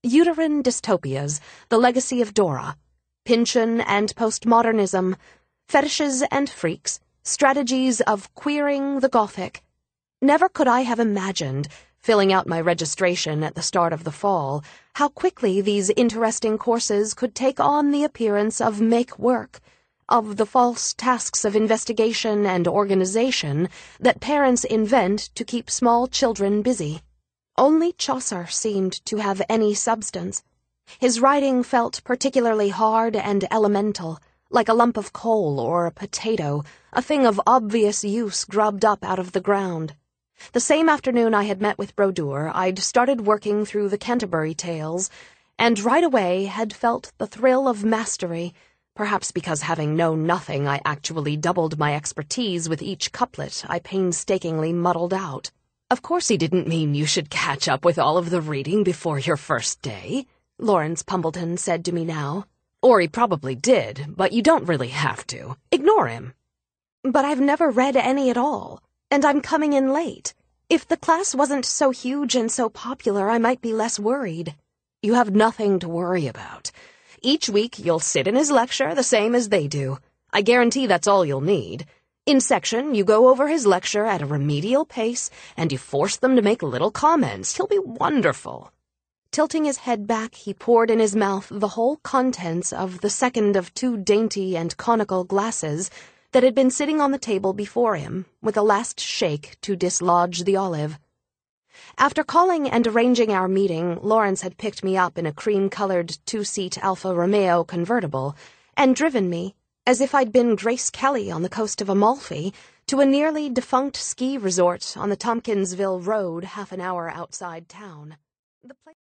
Uterine Dystopias, The Legacy of Dora, Pynchon and Postmodernism, Fetishes and Freaks, Strategies of Queering the Gothic. Never could I have imagined, filling out my registration at the start of the fall, how quickly these interesting courses could take on the appearance of make work, of the false tasks of investigation and organization that parents invent to keep small children busy. Only Chaucer seemed to have any substance. His writing felt particularly hard and elemental, like a lump of coal or a potato, a thing of obvious use grubbed up out of the ground. The same afternoon I had met with Brodeur, I'd started working through the Canterbury Tales, and right away had felt the thrill of mastery, perhaps because having known nothing I actually doubled my expertise with each couplet I painstakingly muddled out. "Of course he didn't mean you should catch up with all of the reading before your first day," Lawrence Pumbleton said to me now. "Or he probably did, but you don't really have to. Ignore him." "But I've never read any at all, and I'm coming in late. If the class wasn't so huge and so popular, I might be less worried." "You have nothing to worry about. Each week you'll sit in his lecture the same as they do. I guarantee that's all you'll need. In section, you go over his lecture at a remedial pace, and you force them to make little comments. He'll be wonderful." Tilting his head back, he poured in his mouth the whole contents of the second of two dainty and conical glasses that had been sitting on the table before him, with a last shake to dislodge the olive. After calling and arranging our meeting, Lawrence had picked me up in a cream-colored two-seat Alfa Romeo convertible and driven me, as if I'd been Grace Kelly on the coast of Amalfi, to a nearly defunct ski resort on the Tompkinsville Road half an hour outside town.